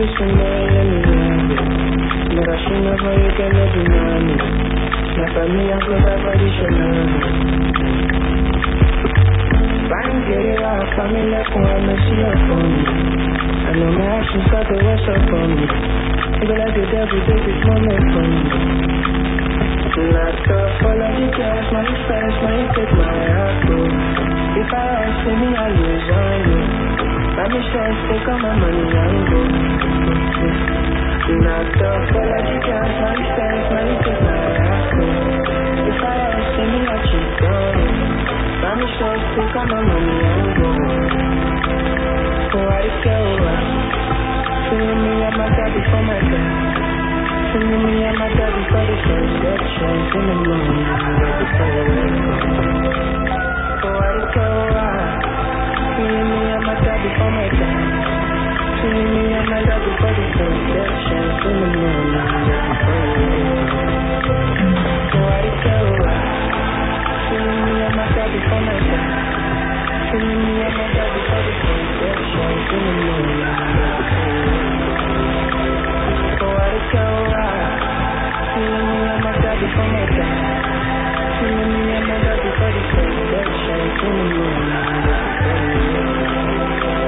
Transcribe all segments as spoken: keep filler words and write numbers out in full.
everybody smile anyway. But I should never you can deny me. My family and close everybody should know me. Fine, get it out, family left one, I see your phone. I know my actions got the worst up on me. Even like the devil take this moment from me. Not the fall of the gas, my expense, my take my heart through. If I ask me, I lose on you. My mistakes take all my money and go. Not the fall of the gas, my expense, my take my heart through. If I ask me, I cheat on you. My mistakes take all my money and go. Oh, I care what? Feeling me, I'm a daddy for my dad. Feeling me, I'm a daddy for the first section. Feeling me, I'm ready for the wake up. Oh, I care what? Feeling me, I'm a daddy for my dad. Feeling me, I'm a daddy for the first section. Feeling me, I'm ready for the wake up. Oh, I care what? Feeling me, I'm a daddy for my dad. Feeling me, I'm a daddy for the first section. Feeling me, I'm ready for the wake up. Oh, I care what? Feeling me, I'm a daddy for my dad. Feeling me, I'm a daddy for the first section. Feeling me, I'm ready for the wake up.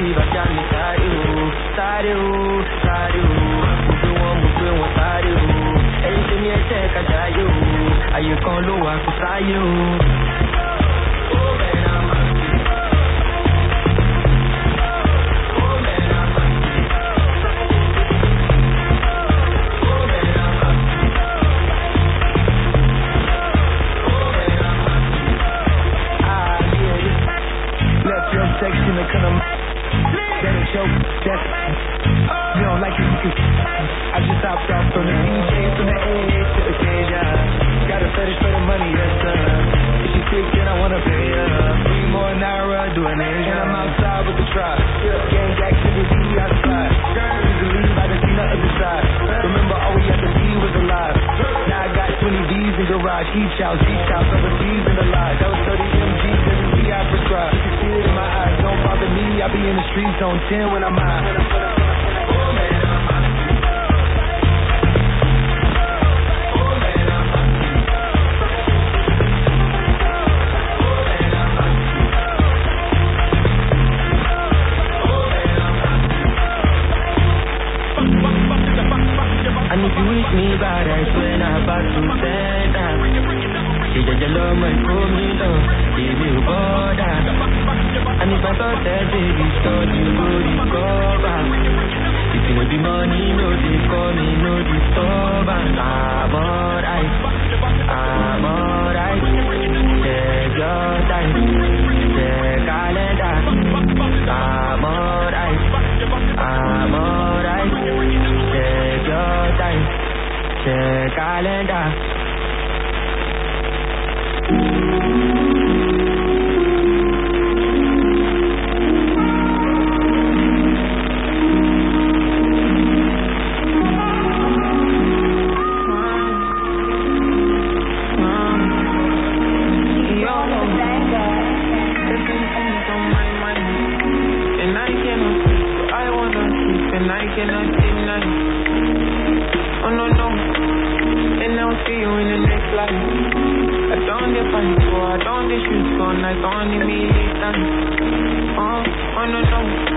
believe I got me started, started, started. Move it one, move it one, started. Anything you check, I got you. Are you gonna know I can fly you? Oh man, I'm happy. Oh man, I'm happy. Oh man, I'm happy. Oh man, I'm happy. Ah, yeah. Left your section to come. That ain't your, that's, you don't like it, you can. I just hopped off from the D J, from the A to the cage, yeah. Got a fetish for the money, yes sir. If she thick, then I wanna pay her. Three more naira, do an Asia. And I'm outside with the tribe. Gang activity, I slide. Easy to leave, I done seen the other side. Remember, all we had to be was alive. Now I got twenty V's in garage, each house, each house, overseas in the lodge. That was thirty M Gs, every week I prescribe. You can see it in my eyes, don't bother me. I be in the streets on ten when I'm high. And if you wish me bad, I swear I'm about to stand up. She just love my coming up, give me a border. And if I thought that baby start, you go discover. If you know the money, no discover me, no discover. I'm alright, I'm alright. Take your time, take calendar. I'm alright, I'm alright. Take your time, check calendar. And I cannot deny. Oh no no, and I'll see you in the next life. I don't get fight for, I don't get shoot for, I don't need me this time. Oh, oh no no.